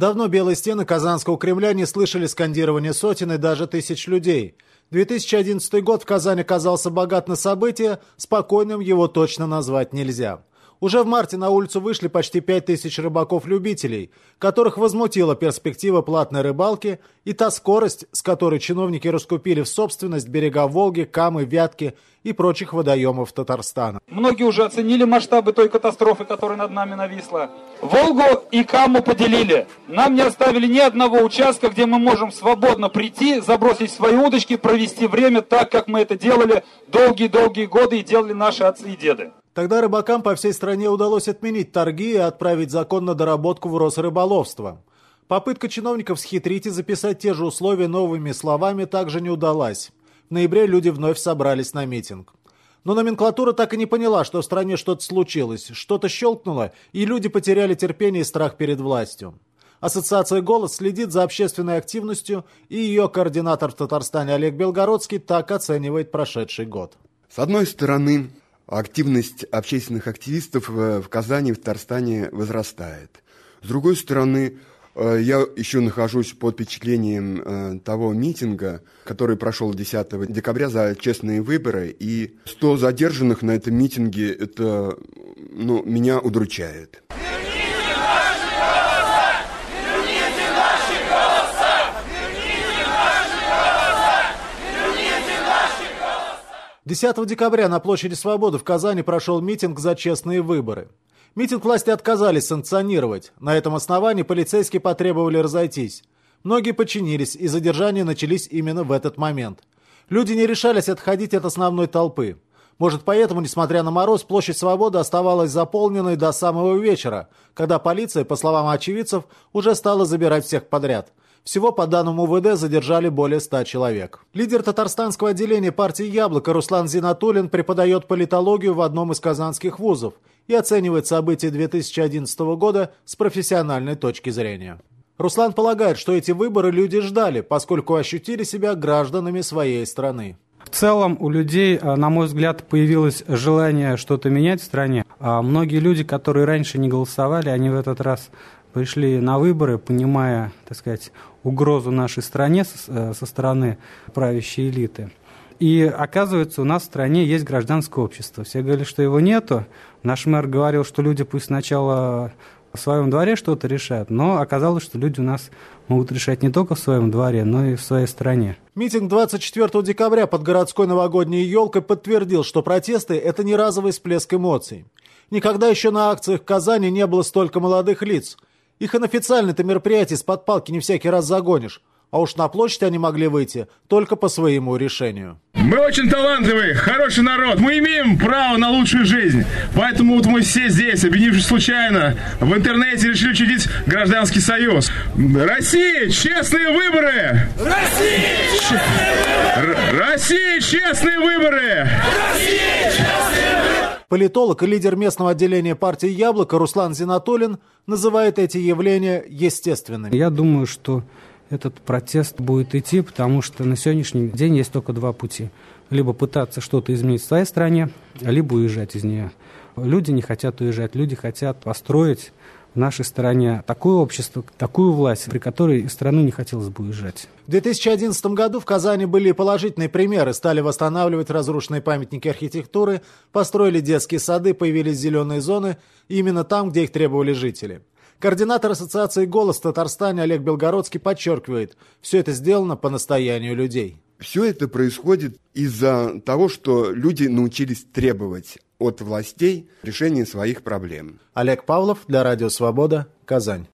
Давно белые стены Казанского Кремля не слышали скандирования сотен и даже тысяч людей. 2011 год в Казани оказался богат на события, спокойным его точно назвать нельзя. Уже в марте на улицу вышли почти 5000 рыбаков-любителей, которых возмутила перспектива платной рыбалки и та скорость, с которой чиновники раскупили в собственность берега Волги, Камы, Вятки и прочих водоемов Татарстана. Многие уже оценили масштабы той катастрофы, которая над нами нависла. Волгу и Каму поделили. Нам не оставили ни одного участка, где мы можем свободно прийти, забросить свои удочки, провести время так, как мы это делали долгие-долгие годы и делали наши отцы и деды. Тогда рыбакам по всей стране удалось отменить торги и отправить закон на доработку в Росрыболовство. Попытка чиновников схитрить и записать те же условия новыми словами также не удалась. В ноябре люди вновь собрались на митинг. Но номенклатура так и не поняла, что в стране что-то случилось, что-то щелкнуло, и люди потеряли терпение и страх перед властью. Ассоциация «Голос» следит за общественной активностью, и ее координатор в Татарстане Олег Белгородский так оценивает прошедший год. С одной стороны, активность общественных активистов в Казани, в Татарстане возрастает. С другой стороны, я еще нахожусь под впечатлением того митинга, который прошел 10 декабря за честные выборы, и 100 задержанных на этом митинге, это меня удручает. 10 декабря на площади Свободы в Казани прошел митинг за честные выборы. Митинг власти отказались санкционировать. На этом основании полицейские потребовали разойтись. Многие подчинились, и задержания начались именно в этот момент. Люди не решались отходить от основной толпы. Может, поэтому, несмотря на мороз, площадь Свободы оставалась заполненной до самого вечера, когда полиция, по словам очевидцев, уже стала забирать всех подряд. Всего, по данным УВД, задержали более 100 человек. Лидер татарстанского отделения партии «Яблоко» Руслан Зинатуллин преподает политологию в одном из казанских вузов и оценивает события 2011 года с профессиональной точки зрения. Руслан полагает, что эти выборы люди ждали, поскольку ощутили себя гражданами своей страны. В целом у людей, на мой взгляд, появилось желание что-то менять в стране. Многие люди, которые раньше не голосовали, они в этот раз пришли на выборы, понимая, так сказать, угрозу нашей стране со стороны правящей элиты. И оказывается, у нас в стране есть гражданское общество. Все говорили, что его нету. Наш мэр говорил, что люди пусть сначала в своем дворе что-то решают, но оказалось, что люди у нас могут решать не только в своем дворе, но и в своей стране. Митинг 24 декабря под городской новогодней елкой подтвердил, что протесты – это не разовый всплеск эмоций. Никогда еще на акциях в Казани не было столько молодых лиц. Их и на официальное-то мероприятие с-под палки не всякий раз загонишь. А уж на площадь они могли выйти только по своему решению. Мы очень талантливый, хороший народ. Мы имеем право на лучшую жизнь. Поэтому вот мы все здесь, объединившись случайно, в интернете решили учредить гражданский союз. Россия, честные выборы! Россия, честные выборы! Политолог и лидер местного отделения партии «Яблоко» Руслан Зинатуллин называет эти явления естественными. Я думаю, что этот протест будет идти, потому что на сегодняшний день есть только два пути. Либо пытаться что-то изменить в своей стране, либо уезжать из нее. Люди не хотят уезжать, люди хотят построить в нашей стране такое общество, такую власть, при которой из страны не хотелось бы уезжать. В 2011 году в Казани были положительные примеры. Стали восстанавливать разрушенные памятники архитектуры, построили детские сады, появились зеленые зоны, именно там, где их требовали жители. Координатор ассоциации «Голос» в Татарстане Олег Белгородский подчеркивает, все это сделано по настоянию людей. Все это происходит из-за того, что люди научились требовать от властей решения своих проблем. Олег Павлов для Радио Свобода, Казань.